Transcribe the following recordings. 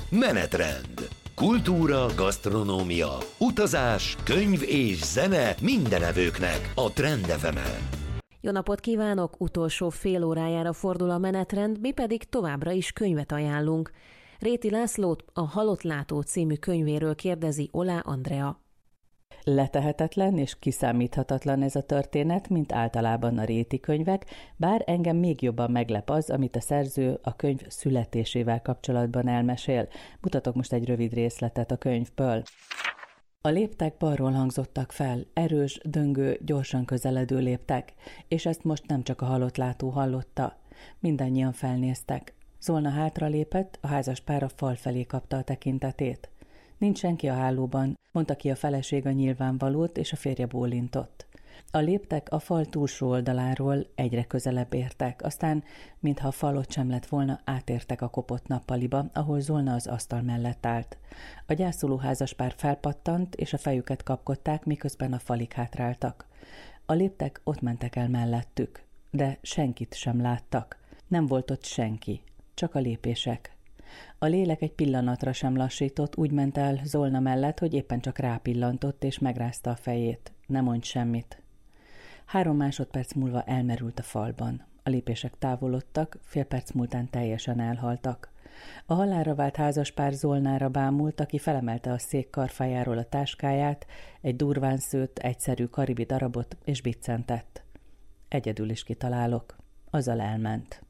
Menetrend. Kultúra, gasztronómia, utazás, könyv és zene mindenevőknek a Trend FM-en. Jó napot kívánok! Utolsó fél órájára fordul a menetrend, mi pedig továbbra is könyvet ajánlunk. Réti Lászlót a Halott látó című könyvéről kérdezi Olá Andrea. Letehetetlen és kiszámíthatatlan ez a történet, mint általában a Réti könyvek, bár engem még jobban meglep az, amit a szerző a könyv születésével kapcsolatban elmesél. Mutatok most egy rövid részletet a könyvből. A léptek balról hangzottak fel, erős, döngő, gyorsan közeledő léptek, és ezt most nem csak a halott látó hallotta. Mindannyian felnéztek. Zolna hátralépett, a házaspár a fal felé kapta a tekintetét. Nincs senki a hálóban, mondta ki a feleség a nyilvánvalót, és a férje bólintott. A léptek a fal túlsó oldaláról egyre közelebb értek, aztán, mintha a fal ott sem lett volna, átértek a kopott nappaliba, ahol Zolna az asztal mellett állt. A gyászoló házaspár felpattant, és a fejüket kapkodták, miközben a falig hátráltak. A léptek ott mentek el mellettük, de senkit sem láttak. Nem volt ott senki, csak a lépések. A lélek egy pillanatra sem lassított, úgy ment el Zolna mellett, hogy éppen csak rápillantott és megrázta a fejét. Ne mondj semmit. 3 másodperc múlva elmerült a falban. A lépések távolodtak, fél perc múltán teljesen elhaltak. A halálra vált házaspár Zolnára bámult, aki felemelte a szék karfájáról a táskáját, egy durván szőtt, egyszerű karibi darabot, és biccentett. Egyedül is kitalálok. Azzal elment.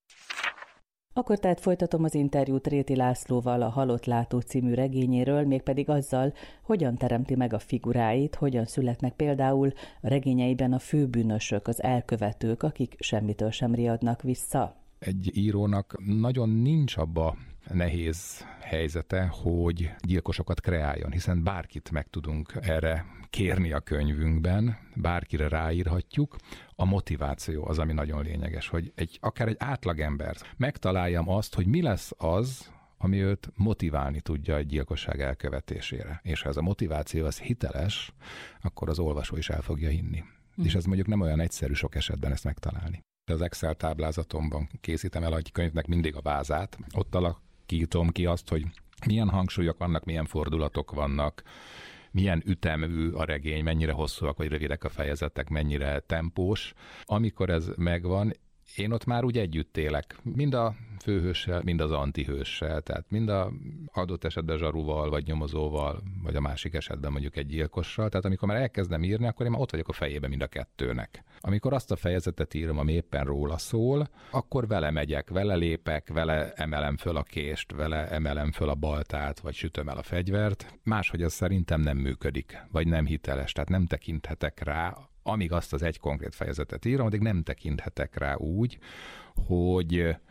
Akkor tehát folytatom az interjút Réti Lászlóval a Halott látó című regényéről, mégpedig azzal, hogyan teremti meg a figuráit, hogyan születnek például a regényeiben a főbűnösök, az elkövetők, akik semmitől sem riadnak vissza. Egy írónak nagyon nincs abba nehéz helyzete, hogy gyilkosokat kreáljon, hiszen bárkit meg tudunk erre kérni a könyvünkben, bárkire ráírhatjuk. A motiváció az, ami nagyon lényeges, hogy akár egy átlagember megtaláljam azt, hogy mi lesz az, ami őt motiválni tudja egy gyilkosság elkövetésére. És ha ez a motiváció az hiteles, akkor az olvasó is el fogja hinni. És ez mondjuk nem olyan egyszerű sok esetben ezt megtalálni. Az Excel táblázatomban készítem el egy könyvnek mindig a vázát. Ott alakítom ki azt, hogy milyen hangsúlyok vannak, milyen fordulatok vannak, milyen ütemű a regény, mennyire hosszúak vagy rövidek a fejezetek, mennyire tempós. Amikor ez megvan, én ott már úgy együtt élek, mind a főhőssel, mind az antihőssel, tehát mind a adott esetben zsaruval, vagy nyomozóval, vagy a másik esetben mondjuk egy gyilkossal. Tehát amikor már elkezdem írni, akkor én már ott vagyok a fejében mind a kettőnek. Amikor azt a fejezetet írom, ami éppen róla szól, akkor vele megyek, vele lépek, vele emelem föl a kést, vele emelem föl a baltát, vagy sütöm el a fegyvert. Máshogy az szerintem nem működik, vagy nem hiteles, tehát nem tekinthetek rá, amíg azt az egy konkrét fejezetet írom, addig nem tekinthetek rá úgy, hogy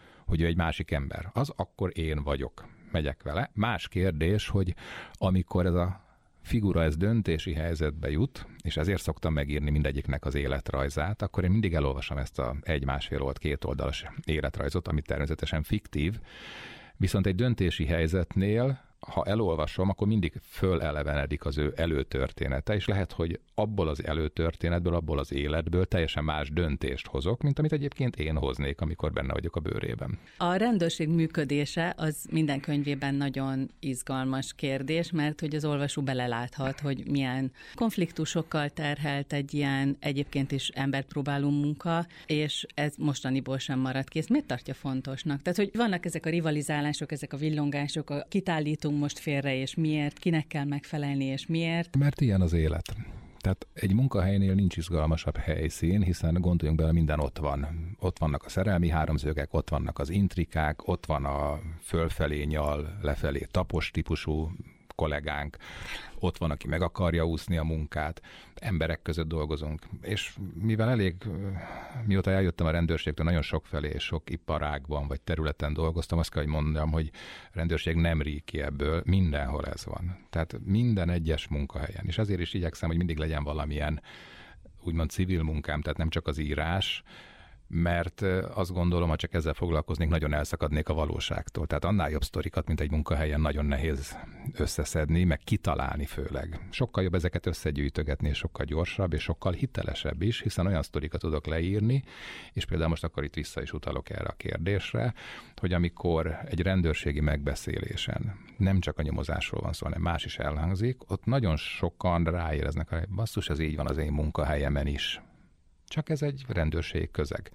ő egy másik ember. Az akkor én vagyok. Megyek vele. Más kérdés, hogy amikor ez a figura ez döntési helyzetbe jut, és ezért szoktam megírni mindegyiknek az életrajzát, akkor én mindig elolvasom ezt a 1-1,5 old, 2 oldalas életrajzot, ami természetesen fiktív, viszont egy döntési helyzetnél, ha elolvasom, akkor mindig fölelevenedik az ő előtörténete, és lehet, hogy abból az előtörténetből, abból az életből teljesen más döntést hozok, mint amit egyébként én hoznék, amikor benne vagyok a bőrében. A rendőrség működése az minden könyvében nagyon izgalmas kérdés, mert hogy az olvasó beleláthat, hogy milyen konfliktusokkal terhelt egy ilyen egyébként is embert próbáló munka, és ez mostaniból sem maradt ki. Ezt miért tartja fontosnak? Tehát, hogy vannak ezek a rivalizálások, ezek a villongások, a kitállítunk most félre, és miért, kinek kell megfelelni, és miért? Mert ilyen az élet. Tehát egy munkahelynél nincs izgalmasabb helyszín, hiszen gondoljunk bele, minden ott van. Ott vannak a szerelmi háromszögek, ott vannak az intrikák, ott van a fölfelé nyal, lefelé tapos típusú kollégánk, ott van, aki meg akarja úszni a munkát, emberek között dolgozunk. És mivel mióta eljöttem a rendőrségtől, nagyon sok felé és sok iparágban vagy területen dolgoztam, azt kell, hogy mondjam, hogy a rendőrség nem ríg ki ebből, mindenhol ez van. Tehát minden egyes munkahelyen. És azért is igyekszem, hogy mindig legyen valamilyen úgymond civil munkám, tehát nem csak az írás, mert azt gondolom, ha csak ezzel foglalkoznék, nagyon elszakadnék a valóságtól. Tehát annál jobb sztorikat, mint egy munkahelyen nagyon nehéz összeszedni, meg kitalálni főleg. Sokkal jobb ezeket összegyűjtögetni, és sokkal gyorsabb, és sokkal hitelesebb is, hiszen olyan sztorikat tudok leírni, és például most akkor itt vissza is utalok erre a kérdésre, hogy amikor egy rendőrségi megbeszélésen nem csak a nyomozásról van szó, hanem más is elhangzik, ott nagyon sokan ráéreznek, hogy basszus, ez így van az én munkahelyemen is. Csak ez egy rendőrségi közeg.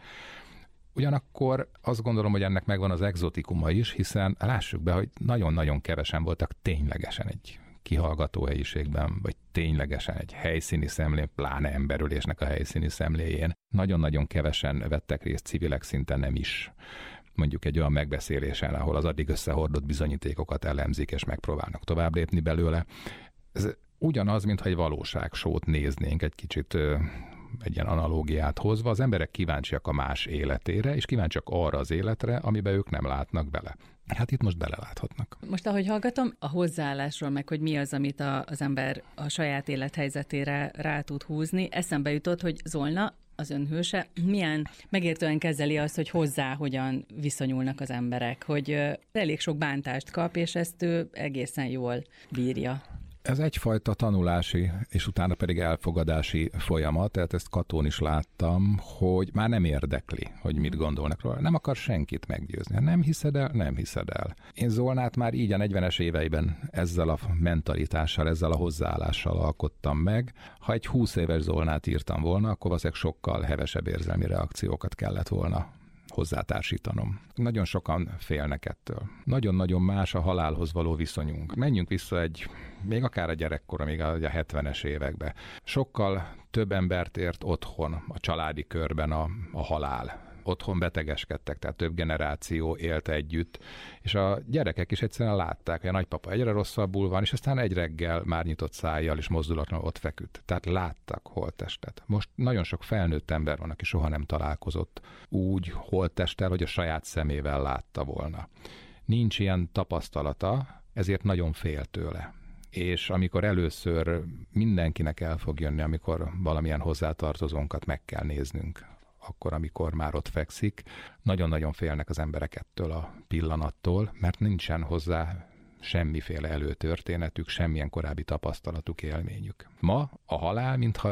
Ugyanakkor azt gondolom, hogy ennek megvan az egzotikuma is, hiszen lássuk be, hogy nagyon-nagyon kevesen voltak ténylegesen egy kihallgató helyiségben, vagy ténylegesen egy helyszíni szemlén, pláne emberülésnek a helyszíni szemléjén. Nagyon-nagyon kevesen vettek részt civilek szinten nem is. Mondjuk egy olyan megbeszélésen, ahol az addig összehordott bizonyítékokat elemzik, és megpróbálnak tovább lépni belőle. Ez ugyanaz, mintha egy valóságsót néznénk egy kicsit egy ilyen analógiát hozva, az emberek kíváncsiak a más életére, és kíváncsiak arra az életre, amiben ők nem látnak bele. Hát itt most beleláthatnak. Most, ahogy hallgatom, a hozzáállásról, meg hogy mi az, amit az ember a saját élethelyzetére rá tud húzni, eszembe jutott, hogy Zolna, az önhőse, milyen megértően kezeli azt, hogy hozzá hogyan viszonyulnak az emberek, hogy elég sok bántást kap, és ezt ő egészen jól bírja. Ez egyfajta tanulási, és utána pedig elfogadási folyamat, tehát ezt Katón is láttam, hogy már nem érdekli, hogy mit gondolnak róla. Nem akar senkit meggyőzni. Nem hiszed el, nem hiszed el. Én Zolnát már így a 40-es éveiben ezzel a mentalitással, ezzel a hozzáállással alkottam meg. Ha egy 20 éves Zolnát írtam volna, akkor valószínűleg sokkal hevesebb érzelmi reakciókat kellett volna hozzátársítanom. Nagyon sokan félnek ettől. Nagyon-nagyon más a halálhoz való viszonyunk. Menjünk vissza még akár a gyerekkor, még a 70-es évekbe. Sokkal több embert ért otthon, a családi körben a halál. Otthon betegeskedtek, tehát több generáció élt együtt, és a gyerekek is egyszerűen látták, hogy a nagypapa egyre rosszabbul van, és aztán egy reggel már nyitott szájjal és mozdulatlanul ott feküdt. Tehát láttak holttestet. Most nagyon sok felnőtt ember van, aki soha nem találkozott úgy holttesttel, hogy a saját szemével látta volna. Nincs ilyen tapasztalata, ezért nagyon fél tőle. És amikor először mindenkinek el fog jönni, amikor valamilyen hozzátartozónkat meg kell néznünk, akkor, amikor már ott fekszik, nagyon-nagyon félnek az emberek ettől a pillanattól, mert nincsen hozzá semmiféle előtörténetük, semmilyen korábbi tapasztalatuk, élményük. Ma a halál, mintha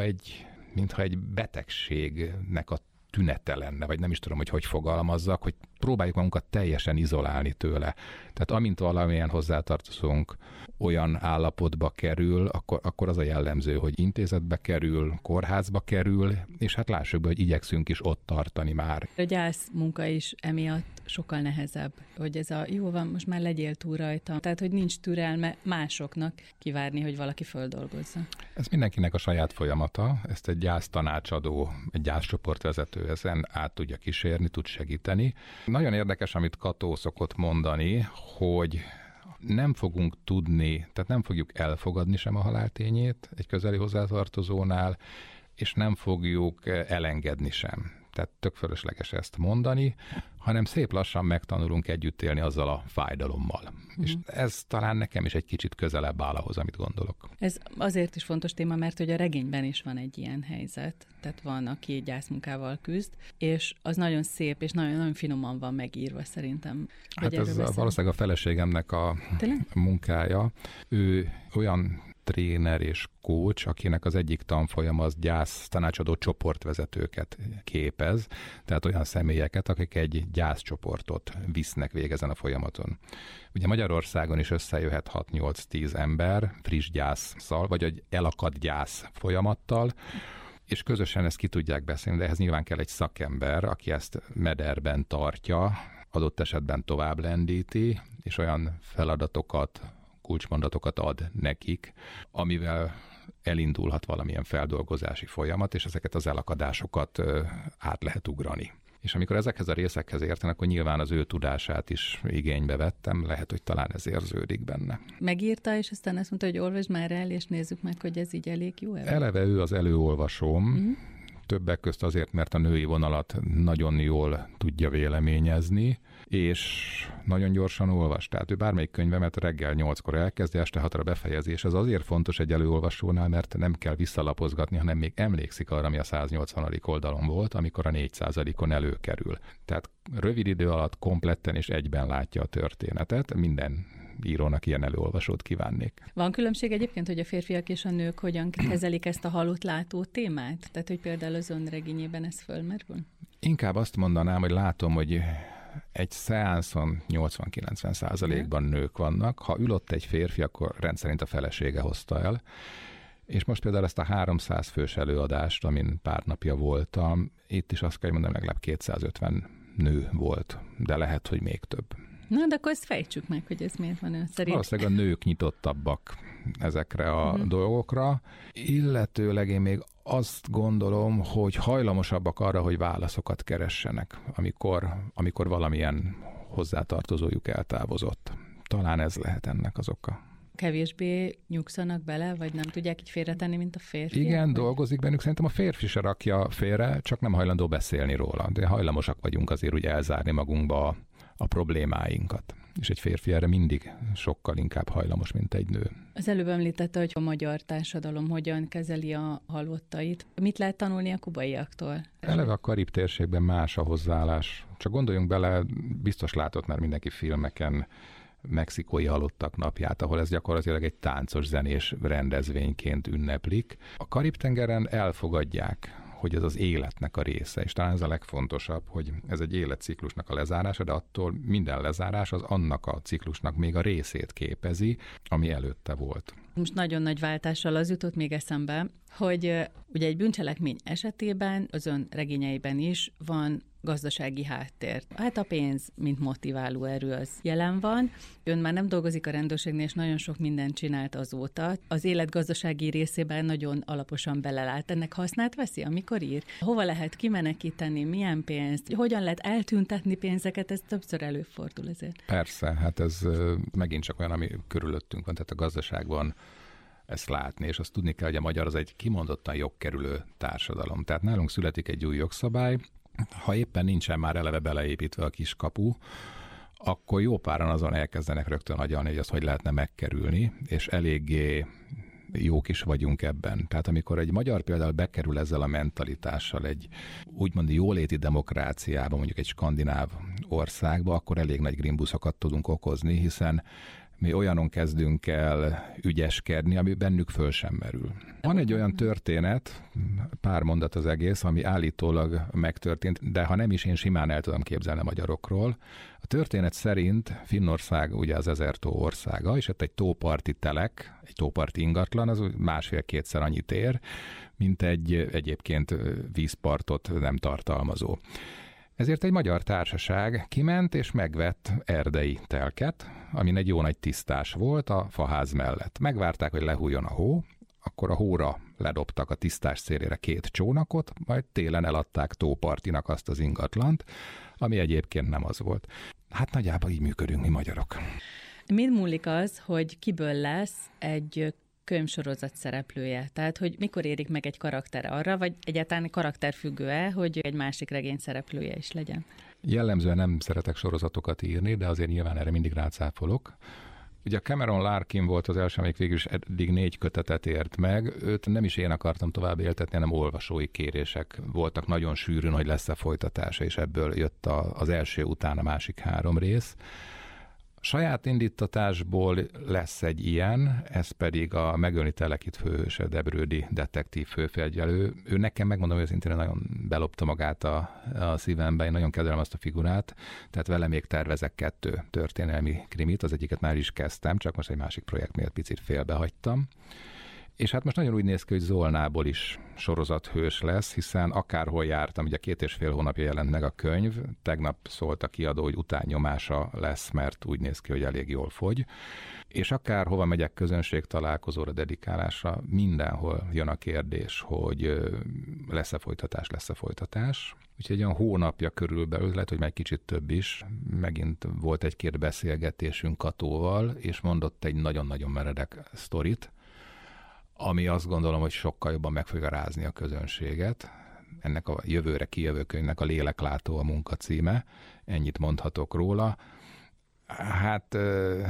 egy betegségnek a tünete lenne, vagy nem is tudom, hogy fogalmazzak, hogy próbáljuk magunkat teljesen izolálni tőle. Tehát amint valamilyen hozzátartozunk olyan állapotba kerül, akkor az a jellemző, hogy intézetbe kerül, kórházba kerül, és hát lássuk be, hogy igyekszünk is ott tartani már. A gyász munka is emiatt sokkal nehezebb, hogy ez jó van, most már legyél túl rajta. Tehát, hogy nincs türelme másoknak kivárni, hogy valaki földolgozza. Ez mindenkinek a saját folyamata, ezt egy gyásztanácsadó, egy gyászcsoportvezető ezen át tudja kísérni, tud segíteni. Nagyon érdekes, amit Kató szokott mondani, hogy nem fogunk tudni, tehát nem fogjuk elfogadni sem a haláltényét egy közeli hozzátartozónál, és nem fogjuk elengedni sem. Tehát tök fölösleges ezt mondani, hanem szép lassan megtanulunk együtt élni azzal a fájdalommal. És ez talán nekem is egy kicsit közelebb áll ahhoz, amit gondolok. Ez azért is fontos téma, mert hogy a regényben is van egy ilyen helyzet, tehát van, aki gyászmunkával küzd, és az nagyon szép, és nagyon finoman van megírva szerintem. Hát ez valószínűleg a feleségemnek a munkája. Ő olyan tréner és coach, akinek az egyik tanfolyam az gyász tanácsadó csoportvezetőket képez, tehát olyan személyeket, akik egy gyászcsoportot visznek végig ezen a folyamaton. Ugye Magyarországon is összejöhet 6-8-10 ember friss gyászszal, vagy egy elakadt gyász folyamattal, és közösen ezt ki tudják beszélni, de ehhez nyilván kell egy szakember, aki ezt mederben tartja, adott esetben tovább lendíti, és olyan feladatokat, kulcsmondatokat ad nekik, amivel elindulhat valamilyen feldolgozási folyamat, és ezeket az elakadásokat át lehet ugrani. És amikor ezekhez a részekhez értenek, akkor nyilván az ő tudását is igénybe vettem, lehet, hogy talán ez érződik benne. Megírta, és aztán azt mondta, hogy olvasd már el, és nézzük meg, hogy ez így elég jó. Eleve ő az előolvasóm, többek közt azért, mert a női vonalat nagyon jól tudja véleményezni, és nagyon gyorsan olvas. Tehát ő bármelyik könyvemet reggel 8-kor elkezdi, este 6-ra befejezi, és ez azért fontos egy előolvasónál, mert nem kell visszalapozgatni, hanem még emlékszik arra, ami a 180. oldalon volt, amikor a 4%-on előkerül. Tehát rövid idő alatt kompletten és egyben látja a történetet. Minden írónak ilyen előolvasót kívánnék. Van különbség egyébként, hogy a férfiak és a nők hogyan kezelik ezt a halott látó témát? Tehát, hogy például az ön regényében ez fölmerül? Inkább azt mondanám, hogy látom, hogy egy szeánszon 80-90%-ban nők vannak. Ha ülött egy férfi, akkor rendszerint a felesége hozta el. És most például ezt a 300 fős előadást, amin pár napja voltam, itt is azt kell mondani, legalább 250 nő volt, de lehet, hogy még több. Na, de akkor ezt fejtsük meg, hogy ez miért van ön szerint. Valószínűleg a nők nyitottabbak ezekre a dolgokra, illetőleg én még azt gondolom, hogy hajlamosabbak arra, hogy válaszokat keressenek, amikor valamilyen hozzátartozójuk eltávozott. Talán ez lehet ennek az oka. Kevésbé nyugszanak bele, vagy nem tudják így félretenni, mint a férfi? Igen, vagy? dolgozik bennük. Szerintem a férfi se rakja félre, csak nem hajlandó beszélni róla. De hajlamosak vagyunk azért úgy elzárni magunkba a problémáinkat. És egy férfi erre mindig sokkal inkább hajlamos, mint egy nő. Az előbb említette, hogy a magyar társadalom hogyan kezeli a halottait. Mit lehet tanulni a kubaiaktól? Eleve a Karib térségben más a hozzáállás. Csak gondoljunk bele, biztos látott már mindenki filmeken mexikói halottak napját, ahol ez gyakorlatilag egy táncos zenés rendezvényként ünneplik. A Karib-tengeren elfogadják, hogy ez az életnek a része, és talán ez a legfontosabb, hogy ez egy életciklusnak a lezárása, de attól minden lezárás az annak a ciklusnak még a részét képezi, ami előtte volt. Most nagyon nagy váltással az jutott még eszembe, hogy ugye egy bűncselekmény esetében, az ön regényeiben is van gazdasági háttér. Hát a pénz, mint motiváló erő, az jelen van. Ön már nem dolgozik a rendőrségnél, és nagyon sok mindent csinált azóta. Az élet gazdasági részében nagyon alaposan belelát. Ennek hasznát veszi, amikor ír? Hova lehet kimenekíteni, milyen pénzt, hogyan lehet eltüntetni pénzeket, ez többször előfordul ezért. Persze, hát ez megint csak olyan, ami körülöttünk van, tehát a gazdaságban ezt látni, és azt tudni kell, hogy a magyar az egy kimondottan jogkerülő társadalom. Tehát nálunk születik egy új jogszabály, ha éppen nincsen már eleve beleépítve a kiskapu, akkor jó páran azon elkezdenek rögtön agyalni, hogy azt hogy lehetne megkerülni, és eléggé jók is vagyunk ebben. Tehát amikor egy magyar például bekerül ezzel a mentalitással egy úgymond jóléti demokráciába, mondjuk egy skandináv országba, akkor elég nagy grimbuszokat tudunk okozni, hiszen mi olyanon kezdünk el ügyeskedni, ami bennük föl sem merül. Van egy olyan történet, pár mondat az egész, ami állítólag megtörtént, de ha nem is, én simán el tudom képzelni a magyarokról. A történet szerint Finnország ugye az 1000 tó országa, és ott egy tóparti telek, egy tóparti ingatlan, az 1,5-2-szer annyit ér, mint egy egyébként vízpartot nem tartalmazó. Ezért egy magyar társaság kiment és megvett erdei telket, amin egy jó nagy tisztás volt a faház mellett. Megvárták, hogy lehújjon a hó, akkor a hóra ledobtak a tisztás szélére 2 csónakot, majd télen eladták tópartinak azt az ingatlant, ami egyébként nem az volt. Hát nagyjából így működünk mi magyarok. Mind múlik az, hogy kiből lesz egy könyvsorozat szereplője? Tehát, hogy mikor érik meg egy karakter arra, vagy egyáltalán karakterfüggő-e, hogy egy másik regény szereplője is legyen? Jellemzően nem szeretek sorozatokat írni, de azért nyilván erre mindig rácáfolok. Ugye Cameron Larkin volt az első, amelyik végül is eddig 4 kötetet ért meg. Őt nem is én akartam tovább éltetni, hanem olvasói kérések voltak nagyon sűrűn, hogy lesz-e folytatása, és ebből jött az első után a másik 3 rész. Saját indítatásból lesz egy ilyen, ez pedig a Megölni Telekit főhőse, Debrődi detektív főfelügyelő. Ő nekem, megmondom őszintén, nagyon belopta magát a szívembe, én nagyon kedvelem azt a figurát, tehát vele még tervezek 2 történelmi krimit, az egyiket már is kezdtem, csak most egy másik projekt miatt picit félbehagytam. És hát most nagyon úgy néz ki, hogy Zolnából is sorozathős lesz, hiszen akárhol jártam, ugye 2,5 hónapja jelent meg a könyv, tegnap szólt a kiadó, hogy utánnyomása lesz, mert úgy néz ki, hogy elég jól fogy. És akárhova megyek közönségtalálkozóra, dedikálásra, mindenhol jön a kérdés, hogy lesz-e folytatás. Úgyhogy egy olyan hónapja körülbelül, lehet, hogy már egy kicsit több is, megint volt 1-2 beszélgetésünk Katóval, és mondott egy nagyon-nagyon meredek sztorit, ami azt gondolom, hogy sokkal jobban meg fogja rázni a közönséget. ennek a jövőre kijövő könyvnek a Léleklátó a munka címe. Ennyit mondhatok róla. Hát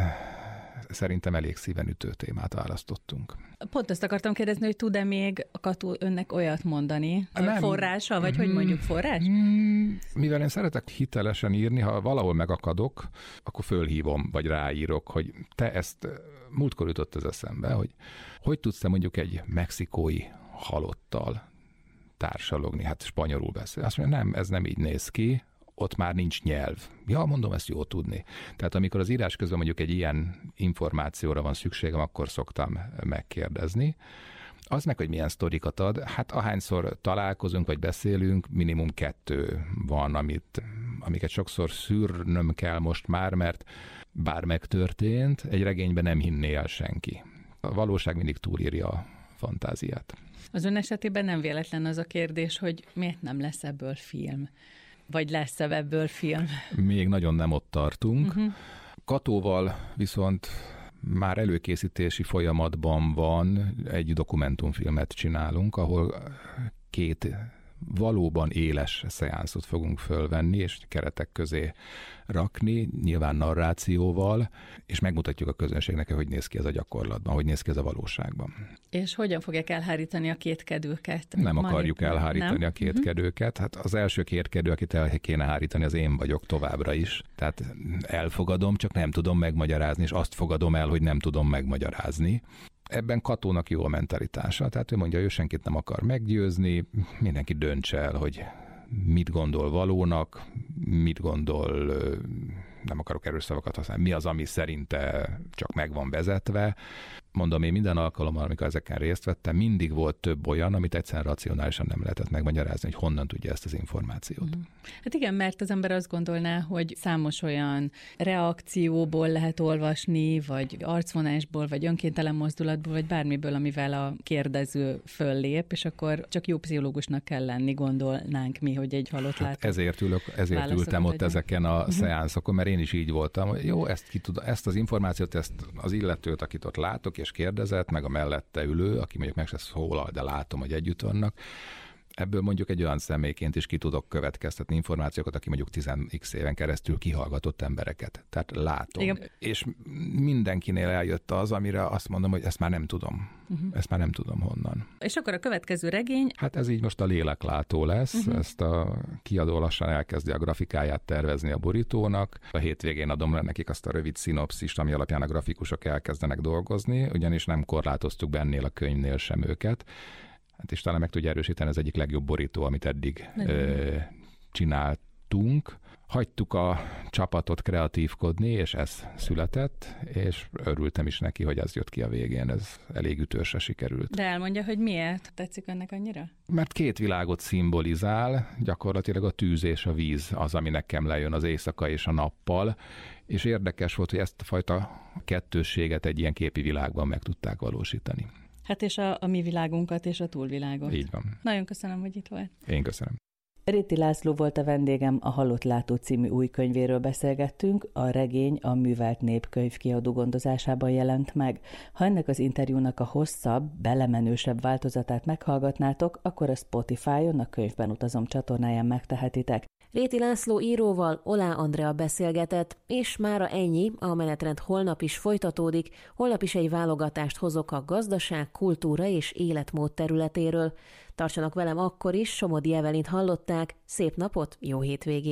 szerintem elég szívenütő témát választottunk. Pont azt akartam kérdezni, hogy tud-e még a Kató önnek olyat mondani, Nem. Forrása, vagy hogy mondjuk forrás? Mivel én szeretek hitelesen írni, ha valahol megakadok, akkor fölhívom, vagy ráírok, hogy te ezt múltkor jutott az eszembe, hogy tudsz te mondjuk egy mexikói halottal társalogni, hát spanyolul beszél. Azt mondja, nem, ez nem így néz ki, ott már nincs nyelv. Ja, mondom, ezt jó tudni. Tehát amikor az írás közben mondjuk egy ilyen információra van szükségem, akkor szoktam megkérdezni. Az meg, hogy milyen sztorikat ad, hát ahányszor találkozunk, vagy beszélünk, minimum 2 van, amiket sokszor szűrnöm kell most már, mert bár megtörtént, egy regényben nem hinné el senki. A valóság mindig túlírja a fantáziát. Az ön esetében nem véletlen az a kérdés, hogy miért nem lesz ebből film? Vagy lesz ebből film? Még nagyon nem ott tartunk. Katóval viszont már előkészítési folyamatban van, egy dokumentumfilmet csinálunk, ahol 2 valóban éles szeánszot fogunk fölvenni, és keretek közé rakni, nyilván narrációval, és megmutatjuk a közönségnek, hogy néz ki ez a gyakorlatban, hogy néz ki ez a valóságban. És hogyan fogják elhárítani a kétkedőket? Nem akarjuk elhárítani a kétkedőket. Hát az első kétkedő, akit el kéne hárítani, az én vagyok továbbra is. Tehát elfogadom, csak nem tudom megmagyarázni, és azt fogadom el, hogy nem tudom megmagyarázni. Ebben Katónak jó a mentalitása, tehát ő mondja, ő senkit nem akar meggyőzni, mindenki döntse el, hogy mit gondol valónak, mit gondol, nem akarok erős szavakat használni, mi az, ami szerinte csak meg van vezetve. Mondom, én minden alkalommal, amikor ezeken részt vettem, mindig volt több olyan, amit egyszerűen racionálisan nem lehetett megmagyarázni, hogy honnan tudja ezt az információt. Hát igen, mert az ember azt gondolná, hogy számos olyan reakcióból lehet olvasni, vagy arcvonásból, vagy önkéntelen mozdulatból, vagy bármiből, amivel a kérdező föllép, és akkor csak jó pszichológusnak kell lenni, gondolnánk mi, hogy egy halott látó. Ezért ültem ott ezeken a szeánszokon, mert én is így voltam, hogy jó, ezt az információt, ezt az illetőt, akit ott látok, és kérdezett, meg a mellette ülő, aki mondjuk meg se szólal, de látom, hogy együtt vannak. Ebből mondjuk egy olyan személyként is ki tudok következtetni információkat, aki mondjuk 10x éven keresztül kihallgatott embereket. Tehát látom. Igen. És mindenkinél eljött az, amire azt mondom, hogy ezt már nem tudom. Ezt már nem tudom honnan. És akkor a következő regény? Hát ez így most a Léleklátó lesz. Ezt a kiadó lassan elkezdi a grafikáját tervezni a borítónak. A hétvégén adom le nekik azt a rövid szinopszist, ami alapján a grafikusok elkezdenek dolgozni, ugyanis nem korlátoztuk bennél a könyvnél sem őket. Hát és talán meg tudja erősíteni, ez egyik legjobb borító, amit eddig csináltunk. Hagytuk a csapatot kreatívkodni, és ez született, és örültem is neki, hogy ez jött ki a végén, ez elég ütősre sikerült. De elmondja, hogy miért tetszik önnek annyira? Mert 2 világot szimbolizál, gyakorlatilag a tűz és a víz az, ami nekem lejön az éjszaka és a nappal, és érdekes volt, hogy ezt a fajta kettősséget egy ilyen képi világban meg tudták valósítani. Hát és a mi világunkat és a túlvilágot. Így van. Nagyon köszönöm, hogy itt volt. Én köszönöm. Réti László volt a vendégem, a Halott Látó című új könyvéről beszélgettünk, a regény a Művelt Nép könyvkiadó gondozásában jelent meg. Ha ennek az interjúnak a hosszabb, belemenősebb változatát meghallgatnátok, akkor a Spotify-on a Könyvben utazom csatornáján megtehetitek. Réti László íróval Oláh Andrea beszélgetett, és mára ennyi, a menetrend holnap is folytatódik, holnap is egy válogatást hozok a gazdaság, kultúra és életmód területéről. Tartsanak velem akkor is, Somodi Evelint hallották, szép napot, jó hétvégét!